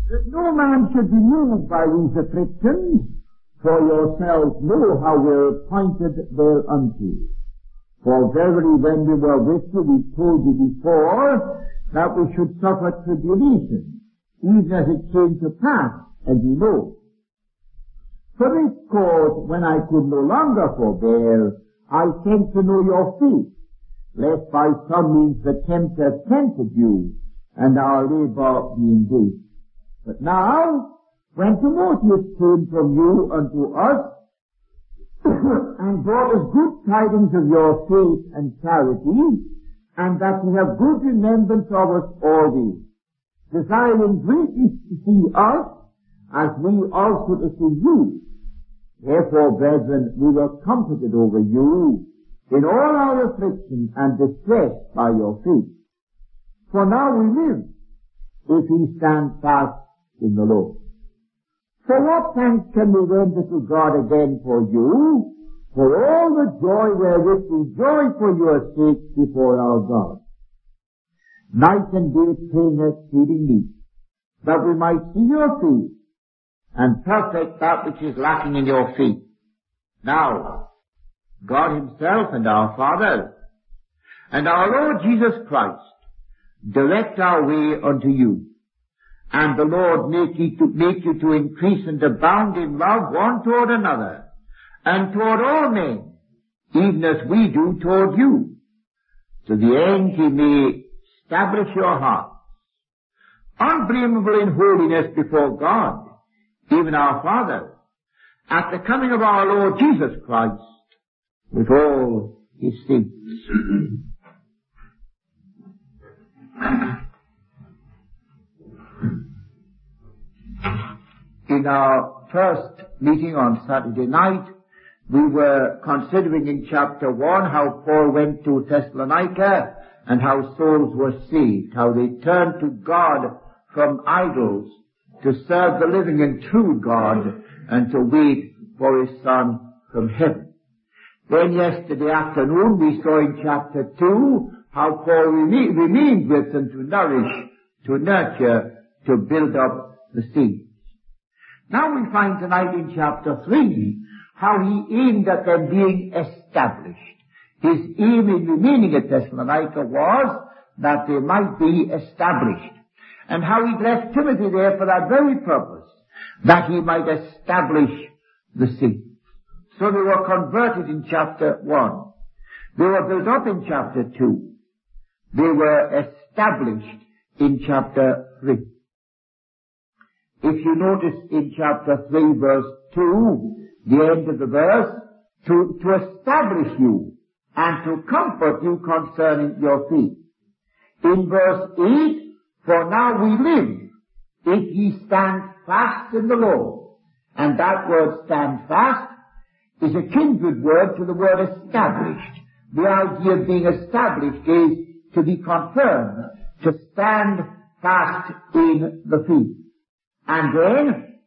that no man should be moved by these afflictions, for yourselves know how we are appointed thereunto. For verily when we were with you, we told you before that we should suffer tribulation, even as it came to pass, as you know. For this cause, when I could no longer forbear, I sent to know your faith, lest by some means the tempter tempted you, and our labor be engaged. But now, when Timotheus came from you unto us, and brought us good tidings of your faith and charity, and that ye have good remembrance of us always, desiring greatly to see us, as we also to see you. Therefore, brethren, we were comforted over you in all our affliction and distress by your faith. For now we live, if ye stand fast in the Lord. For what thanks can we render to God again for you, for all the joy wherewith we joy for your sake before our God? Night and day praying exceedingly, that we might see your faith, and perfect that which is lacking in your faith. Now, God himself and our Father, and our Lord Jesus Christ, direct our way unto you, and the Lord make you to increase and abound in love one toward another, and toward all men, even as we do toward you, to the end he may establish your hearts, unblameable in holiness before God, even our Father, at the coming of our Lord Jesus Christ, with all his saints. In our first meeting on Saturday night, we were considering in chapter 1 how Paul went to Thessalonica and how souls were saved, how they turned to God from idols to serve the living and true God and to wait for his Son from heaven. Then yesterday afternoon we saw in chapter 2 how Paul remained with them to nourish, to nurture, to build up the saints. Now we find tonight in chapter 3 how he aimed at them being established. His aim in remaining at Thessalonica was that they might be established, and how he left Timothy there for that very purpose, that he might establish the saints. So they were converted in chapter 1. They were built up in chapter 2. They were established in chapter 3. If you notice in chapter 3 verse 2, the end of the verse, to establish you and to comfort you concerning your faith. In verse 8, for now we live, if ye stand fast in the Lord. And that word stand fast is a kindred word to the word established. The idea of being established is to be confirmed, to stand fast in the faith. And then,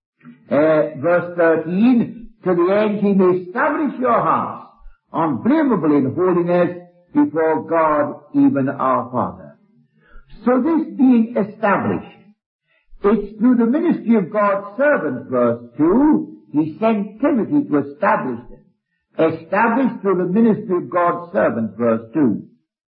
verse 13, to the end he may establish your hearts, unblameable in holiness before God, even our Father. So this being established, it's through the ministry of God's servant, verse 2, he sent Timothy to establish them. Established through the ministry of God's servant, verse 2.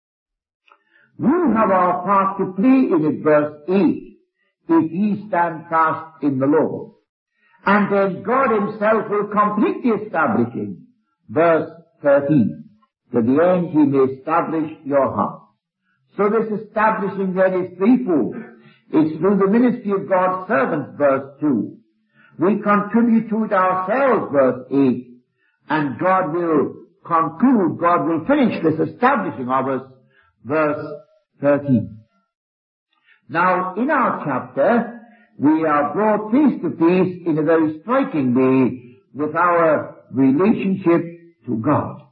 We have our part to play in it, verse 8. If ye stand fast in the Lord. And then God himself will complete the establishing. Verse 13. To the end he may establish your heart. So this establishing then is threefold. It's through the ministry of God's servants, verse 2. We contribute to it ourselves, verse 8. And God will conclude, God will finish this establishing of us, verse 13. Now, in our chapter, we are brought face to face in a very striking way with our relationship to God.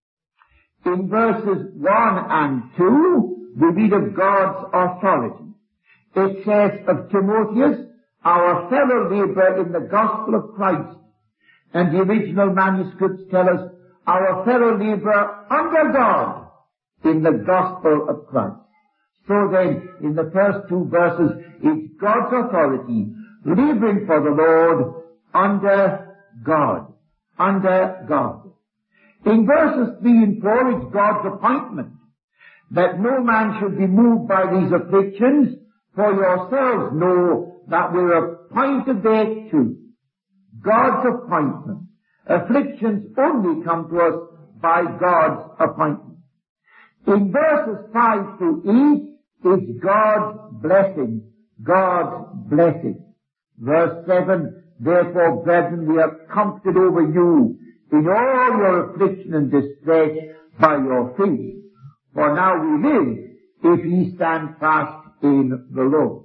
In verses 1 and 2, we read of God's authority. It says of Timotheus, our fellow laborer in the gospel of Christ. And the original manuscripts tell us, our fellow laborer under God in the gospel of Christ. So then, in the first two verses, it's God's authority, laboring for the Lord under God. Under God. In verses 3 and 4, it's God's appointment, that no man should be moved by these afflictions, for yourselves know that we're appointed thereto. God's appointment. Afflictions only come to us by God's appointment. In verses 5 to 8, it's God's blessing. God's blessing. Verse 7, therefore, brethren, we are comforted over you in all your affliction and distress by your faith. For now we live, if ye stand fast in the Lord.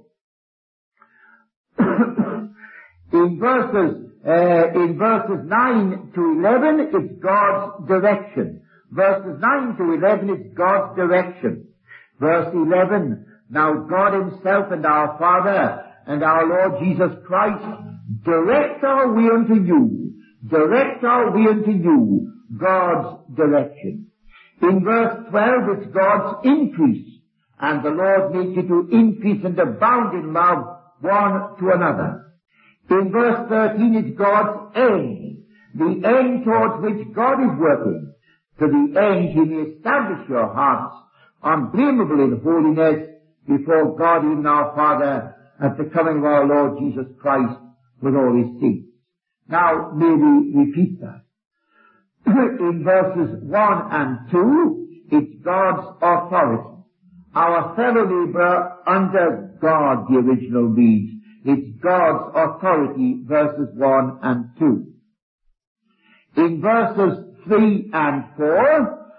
In verses 9 to 11, it's God's direction. Verses 9 to 11, it's God's direction. Verse 11, now God himself and our Father and our Lord Jesus Christ direct our way unto you. Direct our way unto you. God's direction. In verse 12, it's God's increase. And the Lord makes you to increase and abound in love one to another. In verse 13, it's God's end. The end towards which God is working. To the end he may establish your hearts unblameable in holiness before God even our Father at the coming of our Lord Jesus Christ with all his saints. Now, may we repeat that. In verses 1 and 2, it's God's authority. Our fellow laborer under God, the original reads. It's God's authority, verses 1 and 2. In verses 3 and 4,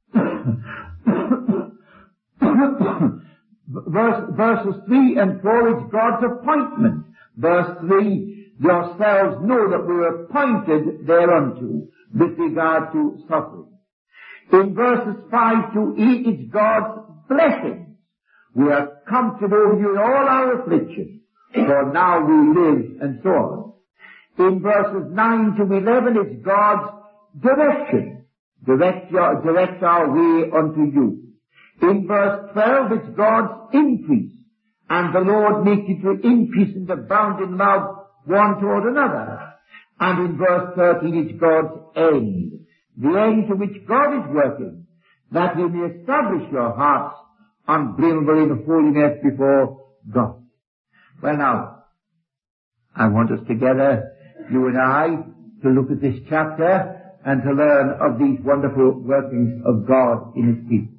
verses 3 and 4 is God's appointment. Verse 3, yourselves know that we were appointed thereunto with regard to suffering. In verses 5 to 8, it's God's blessings. We are comforted over you in all our afflictions, for now we live, and so on. In verses 9 to 11, it's God's direction. Direct our way unto you. In verse 12, it's God's increase. And the Lord makes you to increase and abound in love one toward another. And in verse 13, it's God's end. The end to which God is working, that he may establish your hearts unblameable in holiness before God. Well now, I want us together, you and I, to look at this chapter and to learn of these wonderful workings of God in his people.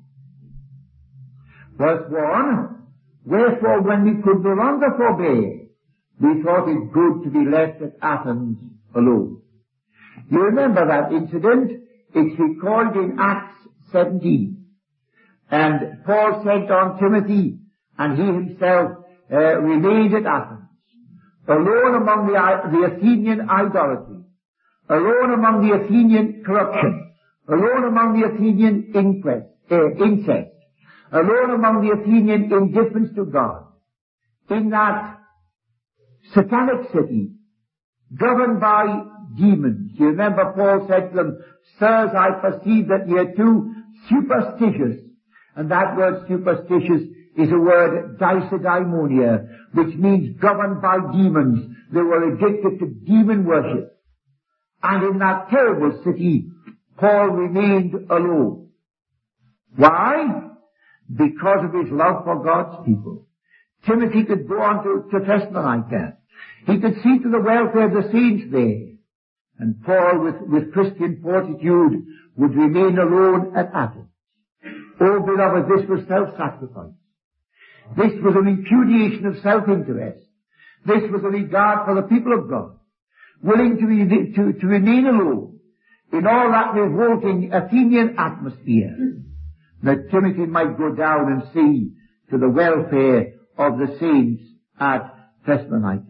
Verse 1, wherefore when we could no longer forbear, we thought it good to be left at Athens alone. You remember that incident? It's recorded in Acts 17. And Paul sent on Timothy, and he himself remained at Athens, alone among the Athenian idolatry, alone among the Athenian corruption, alone among the Athenian incest, alone among the Athenian indifference to God, in that satanic city, governed by demons. You remember Paul said to them, sirs, I perceive that ye are too superstitious. And that word superstitious is a word daisedaimonia, which means governed by demons. They were addicted to demon worship. And in that terrible city, Paul remained alone. Why? Because of his love for God's people. Timothy could go on to Thessalonica. He could see to the welfare of the saints there. And Paul, with Christian fortitude, would remain alone at Athens. Oh, beloved, this was self-sacrifice. This was a repudiation of self-interest. This was a regard for the people of God, willing to remain alone in all that revolting Athenian atmosphere, that Timothy might go down and see to the welfare of the saints at Thessalonica.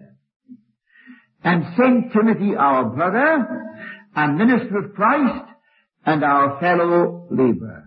And sent Timothy, our brother and minister of Christ and our fellow laborer.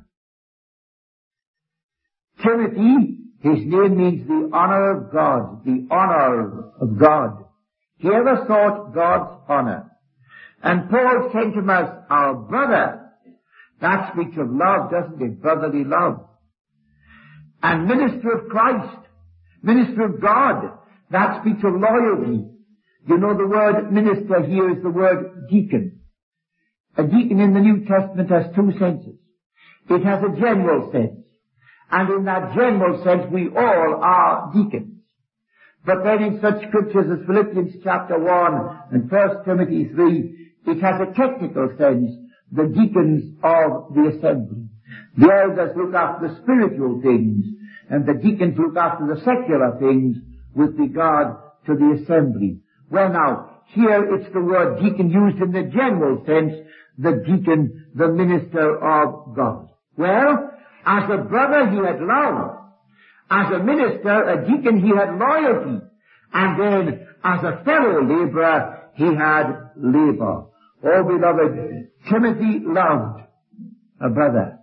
Timothy, his name means the honor of God, the honor of God. He ever sought God's honor. And Paul sent him as our brother. That speaks of love, doesn't it? Brotherly love. and minister of Christ, minister of God. That speaks of loyalty. You know, the word minister here is the word deacon. A deacon in the New Testament has two senses. It has a general sense, and in that general sense we all are deacons. But then in such scriptures as Philippians chapter 1 and 1 Timothy 3, it has a technical sense, the deacons of the assembly. The elders look after the spiritual things, and the deacons look after the secular things with regard to the assembly. Well now, here it's the word deacon used in the general sense, the deacon, the minister of God. Well, as a brother he had love. As a minister, a deacon, he had loyalty. And then, as a fellow laborer, he had labor. Oh, beloved, Timothy loved a brother.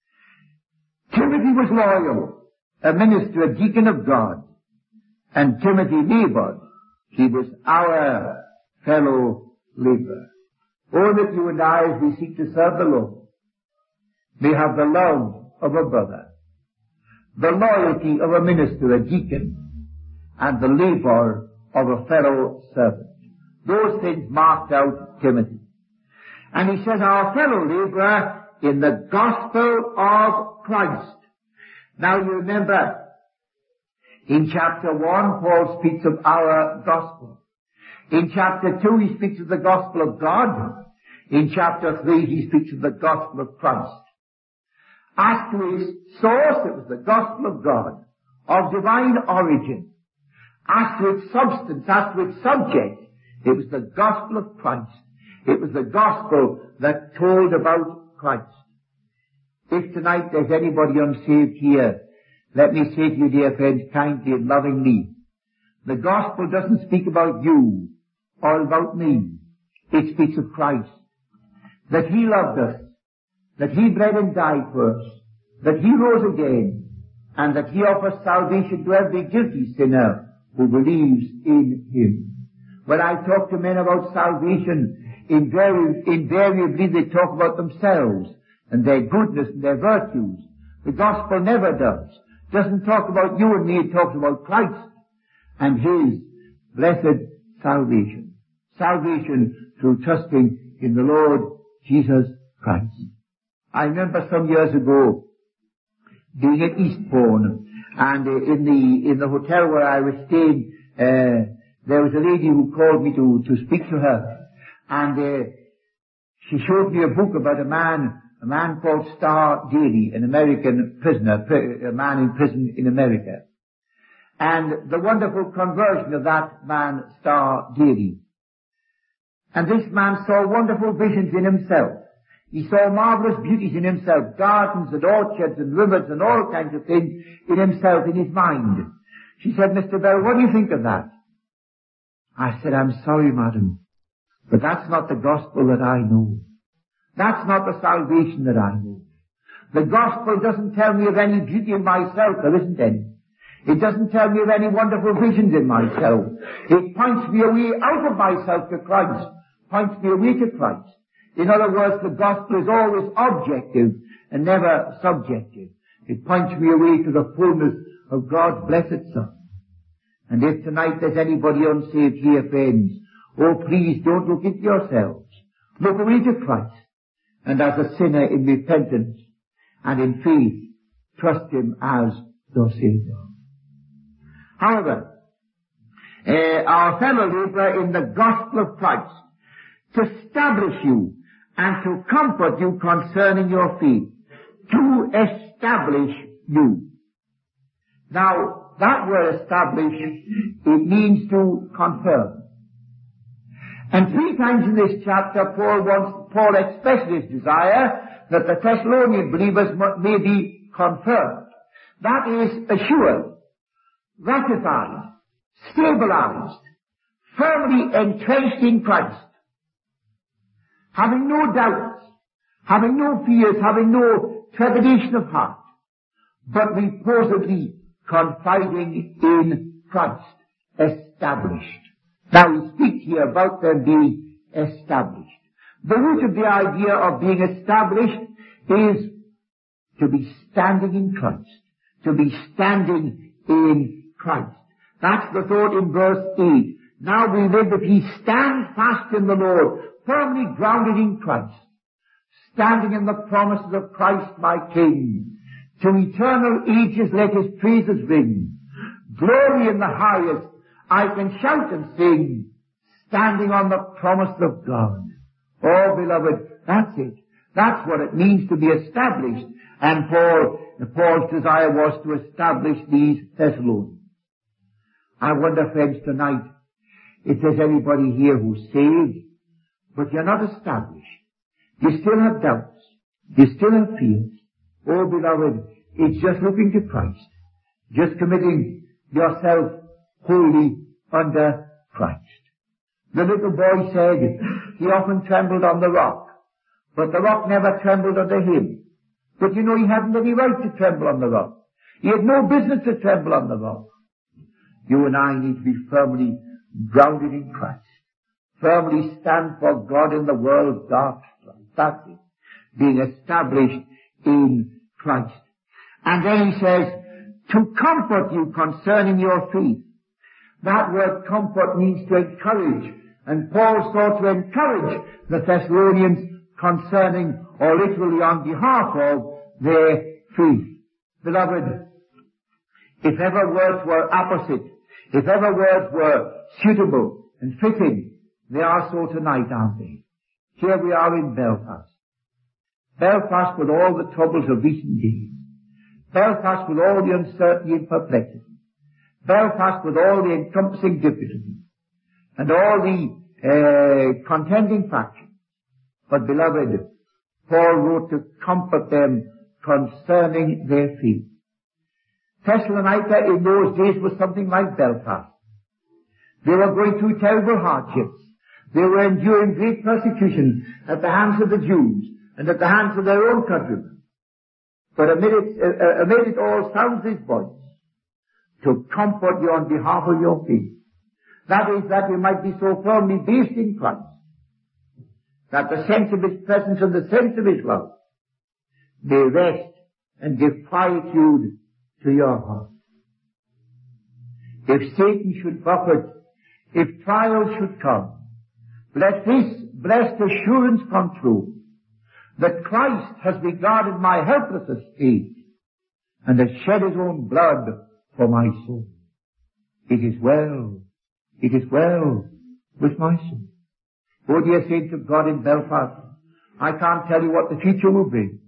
Timothy was loyal, a minister, a deacon of God. And Timothy labored. He was our fellow laborer. Oh, that you and I, as we seek to serve the Lord, may have the love of a brother, the loyalty of a minister, a deacon, and the labor of a fellow servant. Those things marked out Timothy. And he says, our fellow laborer in the gospel of Christ. Now you remember, in chapter 1, Paul speaks of our gospel. In chapter 2, he speaks of the gospel of God. In chapter 3, he speaks of the gospel of Christ. As to its source, it was the gospel of God, of divine origin. As to its substance, as to its subject, it was the gospel of Christ. It was the gospel that told about Christ. If tonight there's anybody unsaved here, let me say to you, dear friends, kindly and lovingly, the gospel doesn't speak about you or about me. It speaks of Christ. That He loved us, that He bled and died for us, that He rose again, and that He offers salvation to every guilty sinner who believes in Him. When I talk to men about salvation, invariably they talk about themselves and their goodness and their virtues. The gospel never does. It doesn't talk about you and me, it talks about Christ and His blessed salvation. Salvation through trusting in the Lord Jesus Christ. I remember some years ago being at Eastbourne, and in the hotel where I was staying, there was a lady who called me to speak to her, and she showed me a book about a man called Starr Daly, an American prisoner, a man in prison in America, and the wonderful conversion of that man, Starr Daly. And this man saw wonderful visions in himself. He saw marvelous beauties in himself, gardens and orchards and rivers and all kinds of things in himself, in his mind. She said, Mr. Bell, what do you think of that? I said, I'm sorry, madam, but that's not the gospel that I know. That's not the salvation that I know. The gospel doesn't tell me of any beauty in myself. There isn't any. It doesn't tell me of any wonderful visions in myself. It points me away out of myself to Christ. Points me away to Christ. In other words, the gospel is always objective and never subjective. It points me away to the fullness of God's blessed Son. And if tonight there's anybody unsaved here, friends, oh please don't look at yourselves. Look away to Christ. And as a sinner in repentance and in faith, trust Him as your Savior. However, our fellow laborer in the gospel of Christ, to establish you and to comfort you concerning your faith, to establish you. Now, that word establish, it means to confirm. And 3 times in this chapter, Paul expressed his desire that the Thessalonian believers may be confirmed. That is assured, ratified, stabilized, firmly entrenched in Christ, having no doubts, having no fears, having no trepidation of heart, but reposedly confiding in Christ, established. Now we speak here about them being established. The root of the idea of being established is to be standing in Christ, to be standing in Christ. That's the thought in verse 8. Now we live if ye stand fast in the Lord, firmly grounded in Christ, standing in the promises of Christ my King. To eternal ages let his praises ring. Glory in the highest, I can shout and sing, standing on the promise of God. Oh, beloved, that's it. That's what it means to be established. And Paul's desire was to establish these Thessalonians. I wonder, friends, tonight, if there's anybody here who's saved, but you're not established. You still have doubts. You still have fears. Oh, beloved, it's just looking to Christ. Just committing yourself wholly under Christ. The little boy said he often trembled on the rock, but the rock never trembled under him. But you know, he hadn't any right to tremble on the rock. He had no business to tremble on the rock. You and I need to be firmly grounded in Christ. Firmly stand for God in the world's dark strife. That's it. Being established in Christ. And then he says, to comfort you concerning your faith. That word comfort means to encourage. And Paul sought to encourage the Thessalonians concerning, or literally on behalf of, their faith. Beloved, if ever words were apposite, if ever words were suitable and fitting, they are so tonight, aren't they? Here we are in Belfast. Belfast with all the troubles of recent days. Belfast with all the uncertainty and perplexity. Belfast with all the encompassing difficulties. And all the contending factions. But beloved, Paul wrote to comfort them concerning their faith. Thessalonica in those days was something like Belfast. They were going through terrible hardships. They were enduring great persecution at the hands of the Jews and at the hands of their own countrymen. But amid it all sounds this voice, to comfort you on behalf of your faith. That is, that you might be so firmly based in Christ, that the sense of his presence and the sense of his love may rest and give quietude to your heart. If Satan should buffet, if trials should come, let this blessed assurance come true, that Christ has regarded my helpless estate and has shed his own blood for my soul. It is well with my soul. Oh, dear saints of God in Belfast, I can't tell you what the future will bring.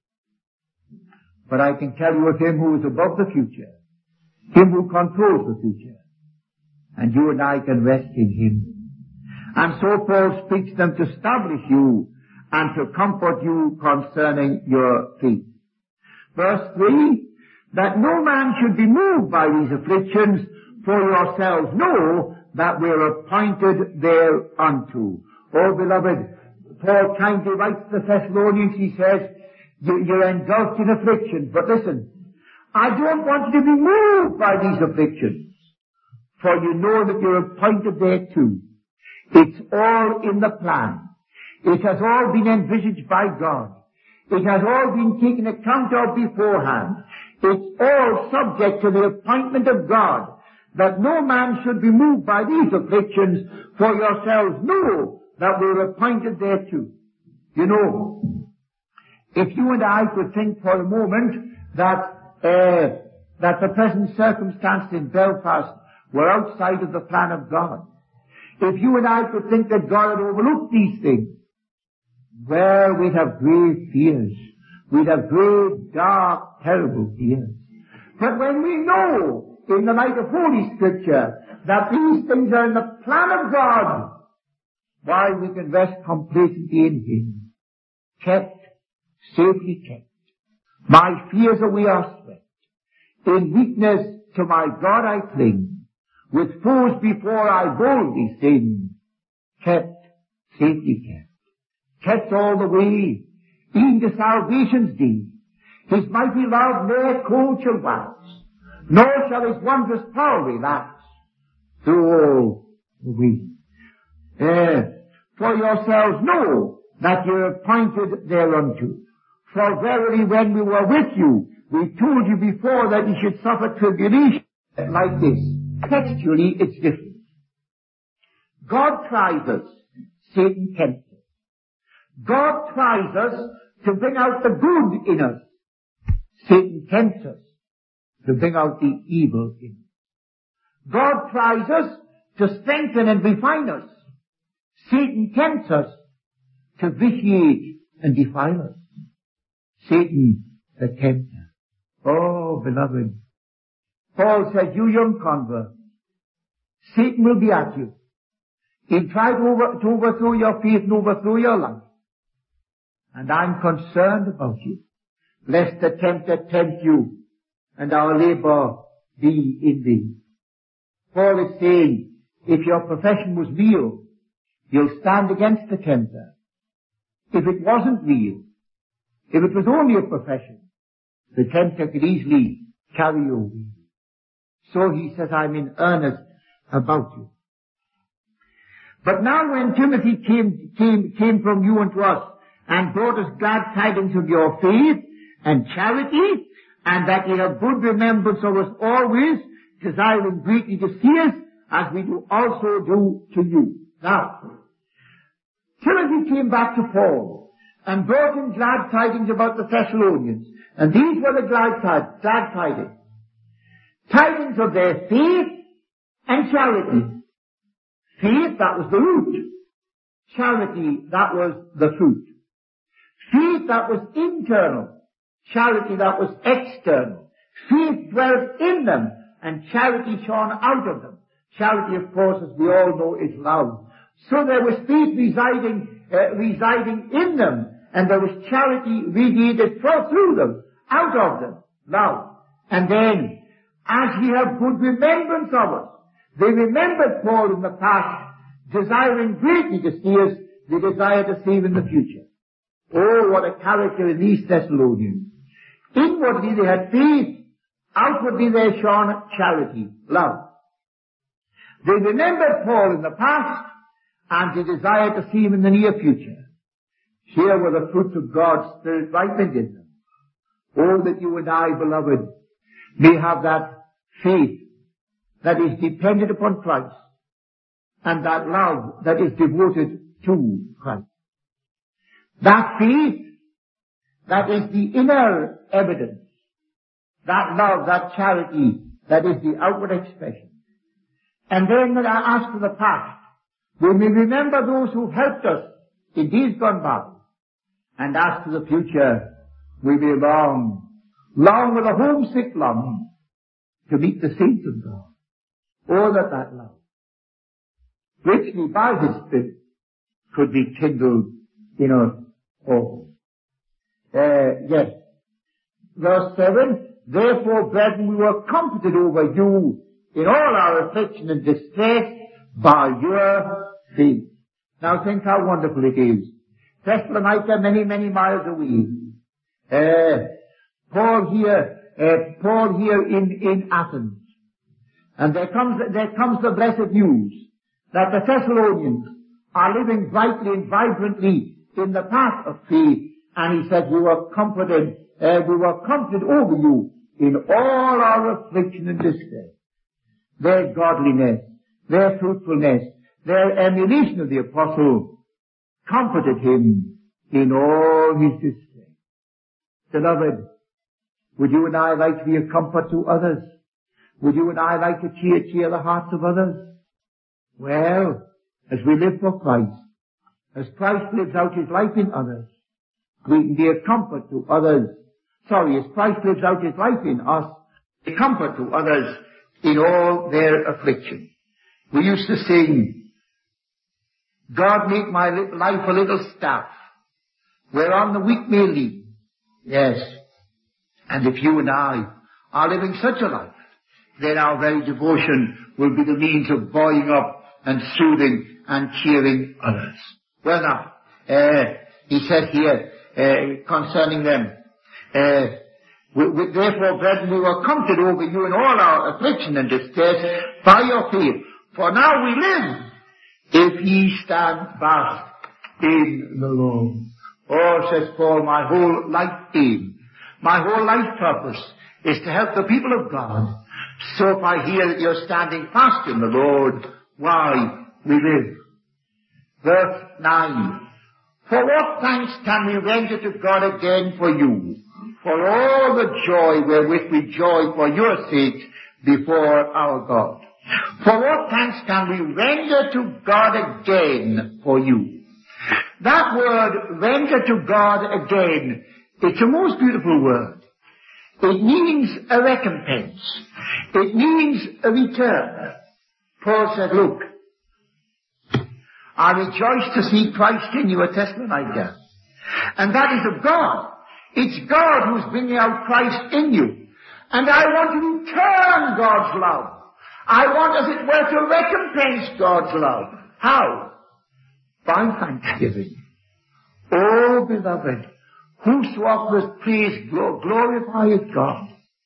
But I can tell you of him who is above the future, him who controls the future. And you and I can rest in him. And so Paul speaks to them to establish you and to comfort you concerning your faith. Verse 3, that no man should be moved by these afflictions, for yourselves know that we are appointed thereunto. Oh, beloved, Paul kindly writes to the Thessalonians, he says, you're engulfed in afflictions. But listen, I don't want you to be moved by these afflictions, for you know that you're appointed thereto. It's all in the plan. It has all been envisaged by God. It has all been taken account of beforehand. It's all subject to the appointment of God, that no man should be moved by these afflictions, for yourselves know that we're appointed thereto. You know, if you and I could think for a moment that the present circumstances in Belfast were outside of the plan of God, if you and I could think that God had overlooked these things, well, we'd have grave fears. We'd have grave, dark, terrible fears. But when we know, in the light of Holy Scripture, that these things are in the plan of God, why, we can rest complacently in him. Kept, safely kept. My fears away are swept. In weakness to my God I cling. With foes before I boldly sin. Kept, safely kept. Kept all the way, even to salvation's day. His mighty love ne'er cold shall wax, nor shall his wondrous power relax through all the way. For yourselves know that you're appointed thereunto. For verily when we were with you, We told you before that he should suffer tribulation like this. Textually, it's different. God tries us. Satan tempts us. God tries us to bring out the good in us. Satan tempts us to bring out the evil in us. God tries us to strengthen and refine us. Satan tempts us to vitiate and defile us. Satan, the tempter. Oh, beloved. Paul said, you young convert, Satan will be at you. He'll try to overthrow your faith and overthrow your life. And I'm concerned about you, lest the tempter tempt you and our labor be in vain. Paul is saying, if your profession was real, you'll stand against the tempter. If it wasn't real, if it was only a profession, the tempter could easily carry you away. So he says, I'm in earnest about you. But now when Timothy came from you unto us and brought us glad tidings of your faith and charity, and that ye have good remembrance of us always, desiring greatly to see us, as we do also do to you. Now, Timothy came back to Paul and brought him glad tidings about the Thessalonians. And these were the glad tidings. Tidings of their faith and charity. Faith, that was the root. Charity, that was the fruit. Faith, that was internal. Charity, that was external. Faith dwelt in them, and charity shone out of them. Charity, of course, as we all know, is love. So there was faith residing in them, and there was charity radiated through them, out of them, love. And then, as we have good remembrance of us, they remembered Paul in the past, desiring greatly to see us, they desire to see him in the future. Oh, what a character in these Thessalonians. Inwardly they had faith, outwardly they shone charity, love. They remembered Paul in the past, and they desired to see him in the near future. Here were the fruits of God's Spirit ripened in them. Oh, that you and I, beloved, may have that faith that is dependent upon Christ, and that love that is devoted to Christ. That faith that is the inner evidence, that love, that charity that is the outward expression. And then when I ask for the past, we may remember those who helped us in days gone by. And as to the future, we may long with a homesick longing to meet the saints of God. Oh, that love, richly by His Spirit, could be kindled in us all. Yes. Verse 7, therefore, brethren, we were comforted over you in all our affliction and distress by your faith. Now think how wonderful it is. Thessalonica, many, many miles away. Paul here in Athens. And there comes the blessed news that the Thessalonians are living brightly and vibrantly in the path of faith. And he said, we were comforted over you in all our affliction and distress. Their godliness, their fruitfulness, their emulation of the apostle comforted him in all his distress. Beloved, would you and I like to be a comfort to others? Would you and I like to cheer the hearts of others? Well, as we live for Christ, as Christ lives out his life in others, we can be a comfort to others. As Christ lives out his life in us, a comfort to others in all their affliction. We used to sing, God make my life a little staff, whereon the weak may lean. Yes. And if you and I are living such a life, then our very devotion will be the means of buoying up and soothing and cheering others. Well now, he said here, concerning them, therefore, brethren, we were comforted over you in all our affliction and distress by your faith. For now we live, if ye stand fast in the Lord. Oh, says Paul, my whole life aim, My whole life purpose is to help the people of God. So if I hear that you're standing fast in the Lord, why, we live. Verse 9. For what thanks can we render to God again for you, for all the joy wherewith we joy for your sake before our God? For what thanks can we render to God again for you? That word, render to God again, it's a most beautiful word. It means a recompense. It means a return. Paul said, look, I rejoice to see Christ in you, a Thessalonica. And that is of God. It's God who's bringing out Christ in you. And I want to return God's love. I want, as it were, to recompense God's love. How? By thanksgiving. Oh, beloved, whoso offers praise glorifieth God.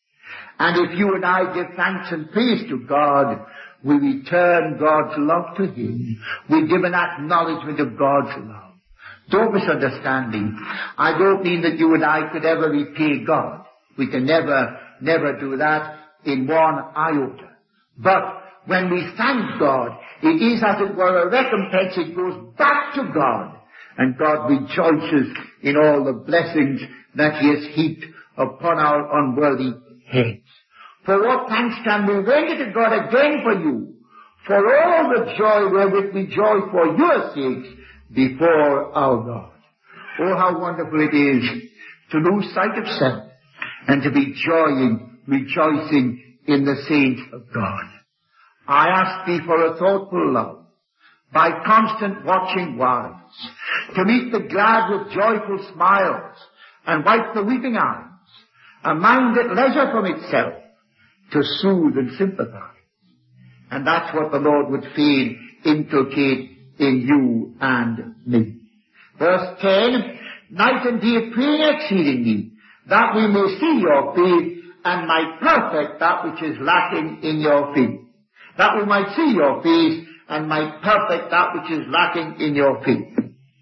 And if you and I give thanks and praise to God, we return God's love to Him. We give an acknowledgement of God's love. Don't misunderstand me. I don't mean that you and I could ever repay God. We can never do that in one iota. But when we thank God, it is as it were a recompense. It goes back to God. And God rejoices in all the blessings that He has heaped upon our unworthy heads. For what thanks can we render to God again for you, for all the joy wherewith we joy for your sakes before our God? Oh, how wonderful it is to lose sight of self and to be rejoicing in the saints of God. I ask thee for a thoughtful love, by constant watching wise, to meet the glad with joyful smiles, and wipe the weeping eyes, a mind at leisure from itself, to soothe and sympathize. And that's what the Lord would fain inculcate in you and me. Verse 10, night and day praying exceedingly, that we may see your faith, and might perfect that which is lacking in your faith. That we might see your face, and might perfect that which is lacking in your faith.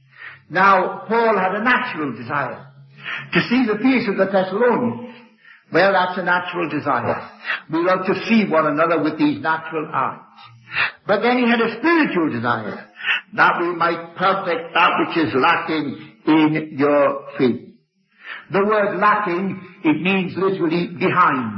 Now, Paul had a natural desire to see the face of the Thessalonians. Well, that's a natural desire. We love to see one another with these natural eyes. But then he had a spiritual desire, that we might perfect that which is lacking in your faith. The word lacking, it means literally behind.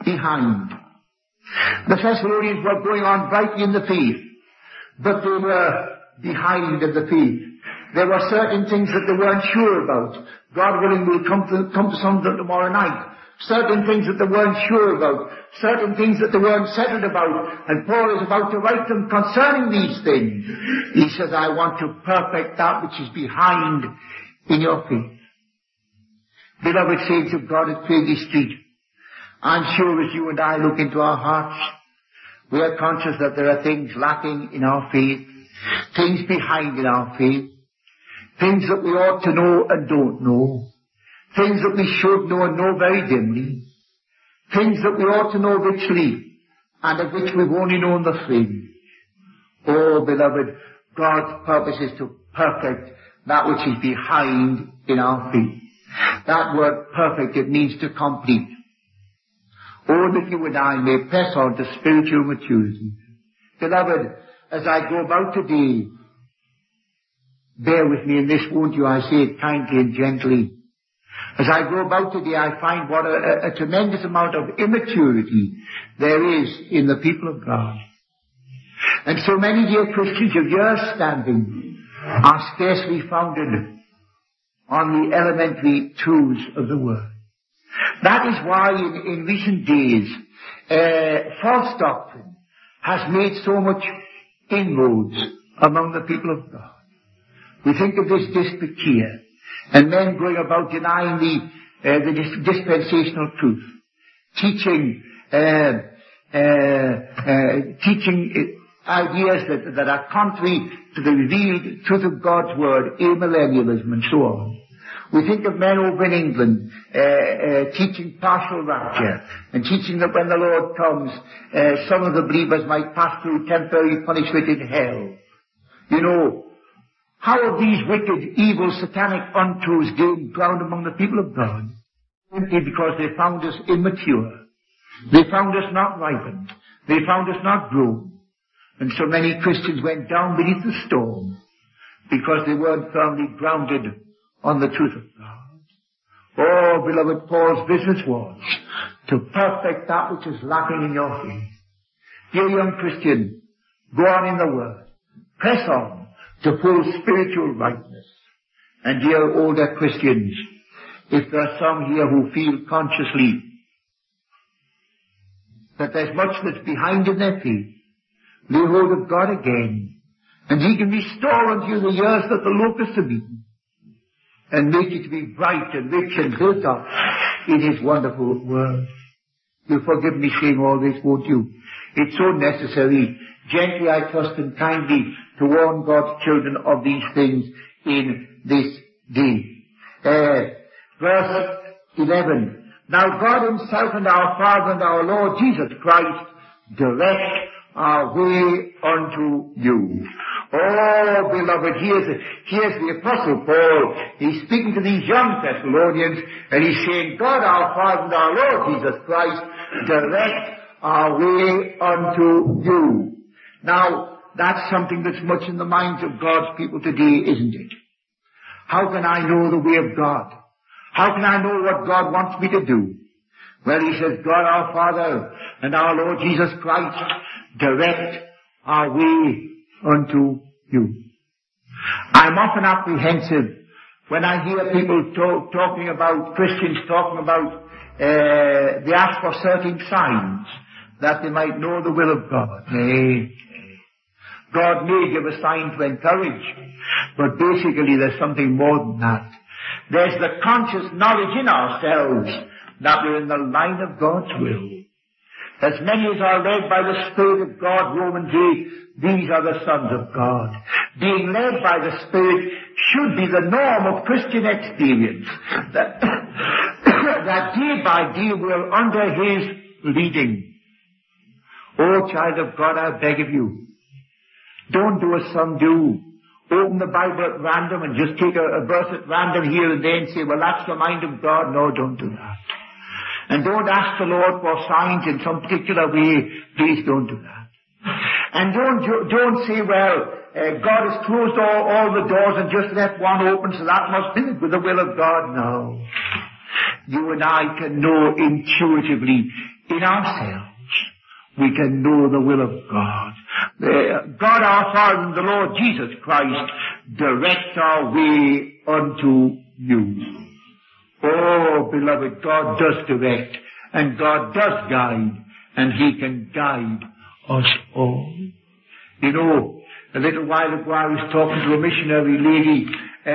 The Thessalonians were going on brightly in the faith, but they were behind in the faith. There were certain things that they weren't sure about. God willing, we'll come to some of them tomorrow night. Certain things that they weren't sure about. Certain things that they weren't settled about. And Paul is about to write them concerning these things. He says, I want to perfect that which is behind in your faith. Beloved saints of God at Craigie Street, I'm sure as you and I look into our hearts, we are conscious that there are things lacking in our faith, things behind in our faith, things that we ought to know and don't know, things that we should know and know very dimly, things that we ought to know richly, and of which we've only known the fringe. Oh, beloved, God's purpose is to perfect that which is behind in our faith. That word perfect, it means to complete. Oh, that you and I may press on to spiritual maturity. Beloved, as I go about today, bear with me in this, won't you? I say it kindly and gently. As I go about today, I find what a tremendous amount of immaturity there is in the people of God. And so many dear Christians of your standing are scarcely founded on the elementary truths of the Word. That is why in recent days, false doctrine has made so much inroads among the people of God. We think of this Dispicea, and men going about denying the dispensational truth, teaching ideas that are contrary to the revealed truth of God's Word, amillennialism and so on. We think of men over in England teaching partial rapture and teaching that when the Lord comes, some of the believers might pass through temporary punishment in hell. You know, how have these wicked, evil, satanic untruths gained ground among the people of God? simply because they found us immature. They found us not ripened. They found us not grown. And so many Christians went down beneath the storm because they weren't firmly grounded on the truth of God. Oh, beloved, Paul's business was to perfect that which is lacking in your faith. Dear young Christian, go on in the Word. Press on to full spiritual rightness. And dear older Christians, if there are some here who feel consciously that there's much that's behind in their faith, lay hold of God again, and He can restore unto you the years that the locusts have eaten, and make you to be bright and rich and built up in His wonderful Word. You'll forgive me saying all this, won't you? It's so necessary, gently I trust and kindly, to warn God's children of these things in this day. Verse 11. Now God Himself and our Father and our Lord Jesus Christ direct our way unto you. Oh, beloved, here's the Apostle Paul. He's speaking to these young Thessalonians, and he's saying, God our Father and our Lord Jesus Christ direct our way unto you. Now, that's something that's much in the minds of God's people today, isn't it? How can I know the way of God? How can I know what God wants me to do? Well, he says, God our Father and our Lord Jesus Christ direct our way unto you. I'm often apprehensive when I hear people talking about, Christians talking about, they ask for certain signs that they might know the will of God. Nay. God may give a sign to encourage, but basically there's something more than that. There's the conscious knowledge in ourselves that we're in the line of God's will. As many as are led by the Spirit of God, Romans 8, these are the sons of God. Being led by the Spirit should be the norm of Christian experience. That day by day we're under His leading. Oh, child of God, I beg of you, don't do as some do. Open the Bible at random and just take a verse at random here and there and say, well, that's the mind of God. No, don't do that. And don't ask the Lord for signs in some particular way. Please don't do that. And don't say, well, God has closed all the doors and just left one open, so that must be with the will of God. No. You and I can know intuitively in ourselves. We can know the will of God. God our Father and the Lord Jesus Christ direct our way unto you. Oh, beloved, God does direct, and God does guide, and He can guide us all. You know, a little while ago I was talking to a missionary lady,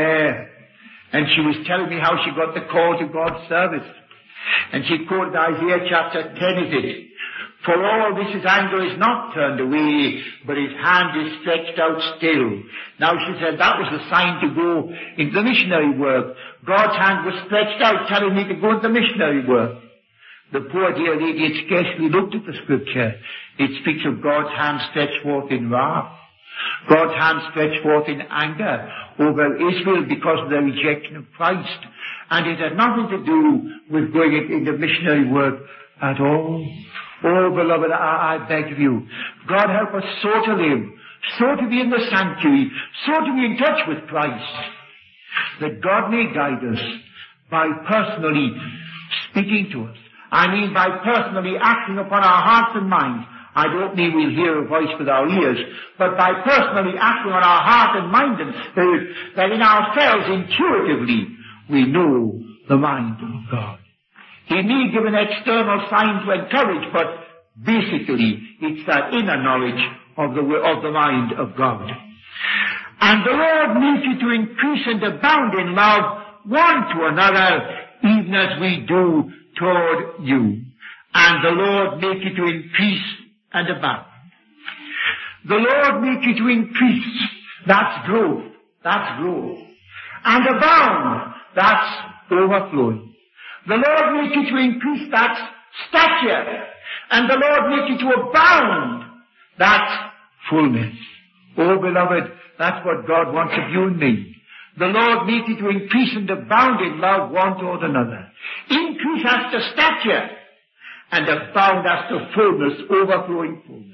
and she was telling me how she got the call to God's service. And she quoted Isaiah chapter 10, is it? For all this his anger is not turned away, but his hand is stretched out still. Now she said that was the sign to go into the missionary work. God's hand was stretched out telling me to go into the missionary work. The poor dear lady had scarcely looked at the scripture. It speaks of God's hand stretched forth in wrath. God's hand stretched forth in anger over Israel because of their rejection of Christ. And it had nothing to do with going into missionary work at all. Oh, beloved, I beg of you, God help us so to live, so to be in the sanctuary, so to be in touch with Christ, that God may guide us by personally speaking to us. I mean by personally acting upon our hearts and minds. I don't mean we'll hear a voice with our ears, but by personally acting on our heart and mind and spirit, that in ourselves intuitively we know the mind of God. He may give an external sign to encourage, but basically it's that inner knowledge of the mind of God. And the Lord needs you to increase and abound in love one to another, even as we do toward you. And the Lord make you to increase and abound. The Lord make you to increase. That's growth. That's growth. And abound. That's overflowing. The Lord make you to increase, that's stature. And the Lord make you to abound, that's fullness. Oh, beloved, that's what God wants of you and me. the Lord make you to increase and abound in love one toward another. Increase as to stature, and abound as to fullness, overflowing fullness.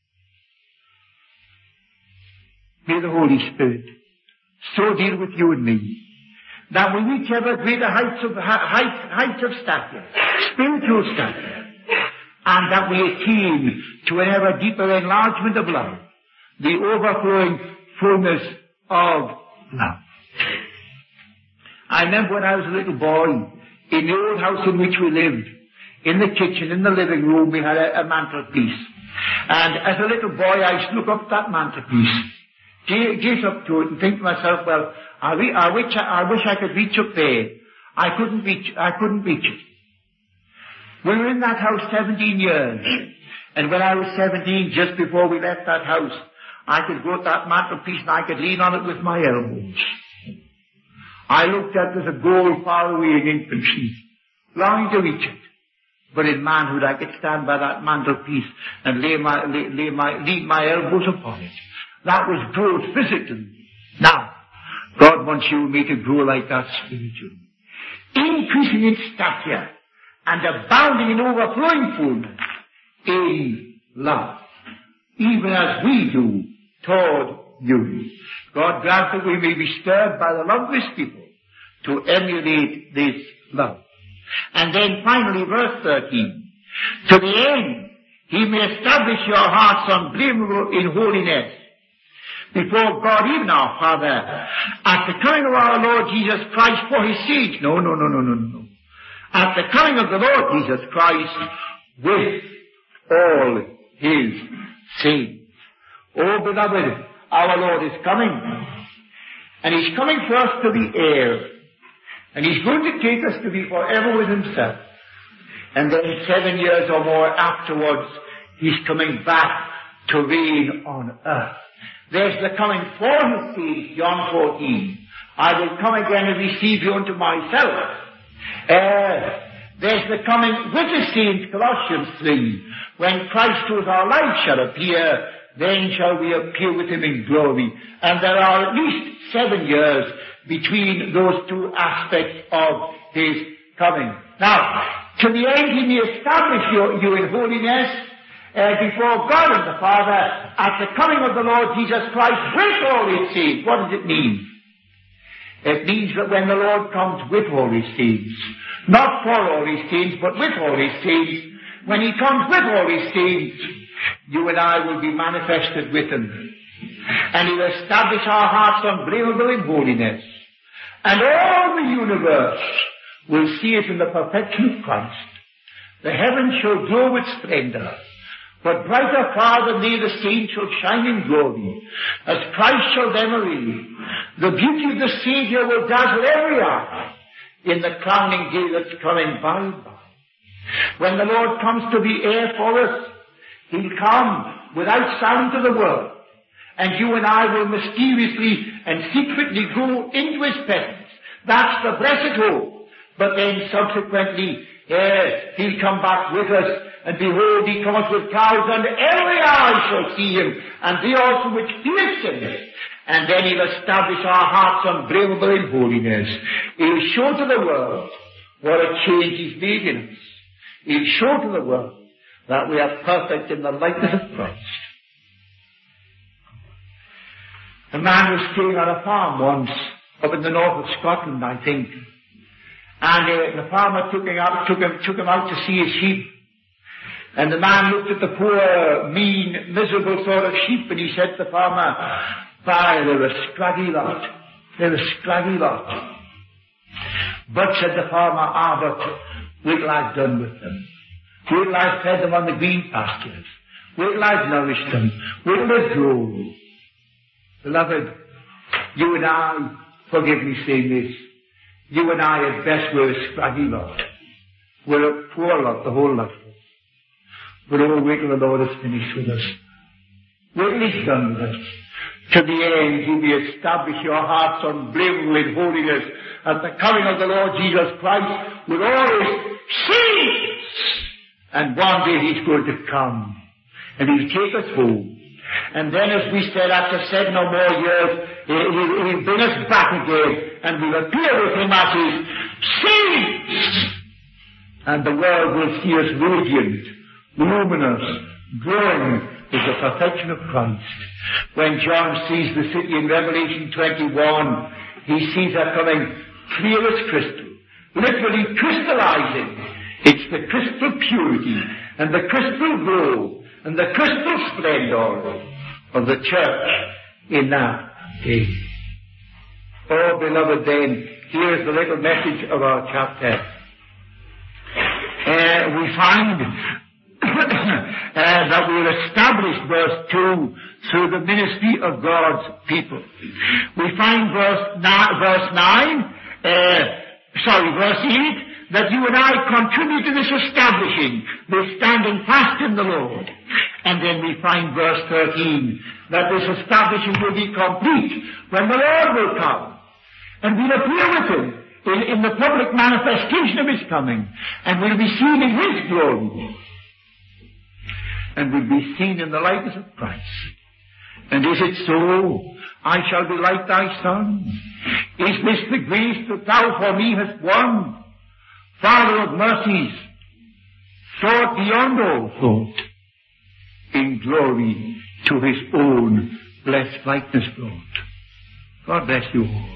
May the Holy Spirit so deal with you and me, that we reach ever greater heights of stature, spiritual stature, and that we attain to an ever deeper enlargement of love, the overflowing fullness of love. I remember when I was a little boy, in the old house in which we lived, in the kitchen, in the living room, we had a mantelpiece. And as a little boy, I used to look up at that mantelpiece, gaze up to it and think to myself, well, I wish I could reach up there. I couldn't reach it. We were in that house 17 years. And when I was 17, just before we left that house, I could go to that mantelpiece and I could lean on it with my elbows. I looked at it as a goal far away in infancy, longing to reach it. But in manhood I could stand by that mantelpiece and lean my elbows upon it. That was growth physically. Now, God wants you and me to grow like that spiritually. Increasing in stature and abounding in overflowing fullness in love, even as we do toward you. God grant that we may be stirred by the love of His people to emulate this love. And then finally, verse 13, to the end He may establish your hearts unblameable in holiness before God, even our Father, at the coming of our Lord Jesus Christ for His saints. No. At the coming of the Lord Jesus Christ with all His saints. Oh, beloved, our Lord is coming. And He's coming for us to be heirs. And He's going to take us to be forever with Himself. And then 7 years or more afterwards, He's coming back to reign on earth. There's the coming for His saints, John 14. I will come again and receive you unto myself. There's the coming with His saints, Colossians 3. When Christ who is our life shall appear, then shall we appear with Him in glory. And there are at least 7 years between those two aspects of His coming. Now, to the end He may establish you in holiness before God and the Father at the coming of the Lord Jesus Christ with all His saints. What does it mean? It means that when the Lord comes with all His saints, not for all His saints, but with all His saints, when He comes with all His saints, you and I will be manifested with Him. And He will establish our hearts unblameable in holiness. And all the universe will see it in the perfection of Christ. The heavens shall glow with splendor. But brighter far than they, the saints shall shine in glory, as Christ shall them array. The beauty of the Saviour will dazzle every eye in the crowning day that's coming by and by. When the Lord comes to be heir for us, He'll come without sound to the world, and you and I will mysteriously and secretly go into His presence. That's the blessed hope. But then subsequently, He'll come back with us, and behold, He cometh with clouds, and every eye shall see Him, and they also which pierced Him. And then He'll establish our hearts unblameable in holiness. He'll show to the world what a change He's made in us. He'll show to the world that we are perfect in the likeness of Christ. A man was staying on a farm once, up in the north of Scotland, I think. And the farmer took him out to see his sheep. And the man looked at the poor, mean, miserable sort of sheep, and he said to the farmer, "By, they're a scraggy lot. They're a scraggy lot." "But," said the farmer, "but wait till I've done with them. Wait till I've fed them on the green pastures. Wait till I've nourished them. Wait till they grow." Beloved, you and I, forgive me saying this, you and I at best we're a scraggy lot. We're a poor lot, the whole lot. But oh, wait till the Lord is finished with us. Wait till He's done with us. To the end He may establish your hearts unblameable in holiness at the coming of the Lord Jesus Christ with all His saints. And one day He's going to come, and He'll take us home. And then, as we said, after 7 or more years, he'll bring us back again, and we'll appear with him as his saints. And the world will see us radiant, luminous, glowing with the perfection of Christ. When John sees the city in Revelation 21, he sees her coming clear as crystal, literally crystallizing. It's the crystal purity and the crystal glow and the crystal splendor of the church in that day. Oh, beloved, then, here's the little message of our chapter. We find that we'll establish verse 2 through the ministry of God's people. We find verse 8, that you and I contribute to this establishing, this standing fast in the Lord. And then we find verse 13, that this establishing will be complete when the Lord will come. And we'll appear with him in the public manifestation of his coming. And we'll be seen in his glory. And we'll be seen in the likeness of Christ. And is it so? I shall be like thy Son. Is this the grace that thou for me hast won? Father of mercies, thought beyond all thought, in glory to his own blessed likeness brought. God bless you all.